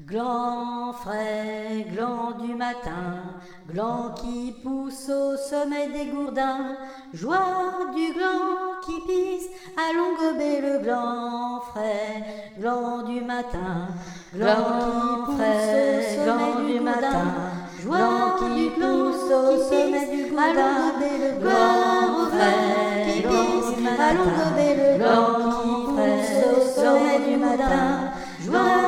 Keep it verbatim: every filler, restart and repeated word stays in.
Gland frais, gland du matin, gland qui pousse au sommet des gourdins, joie du gland qui pisse, allons gober le gland frais, gland du matin, gland qui pousse au sommet du matin, joie qui pousse au sommet du gourdin, gland frais, qui pisse, allons gober le gland qui pousse au sommet du matin, joie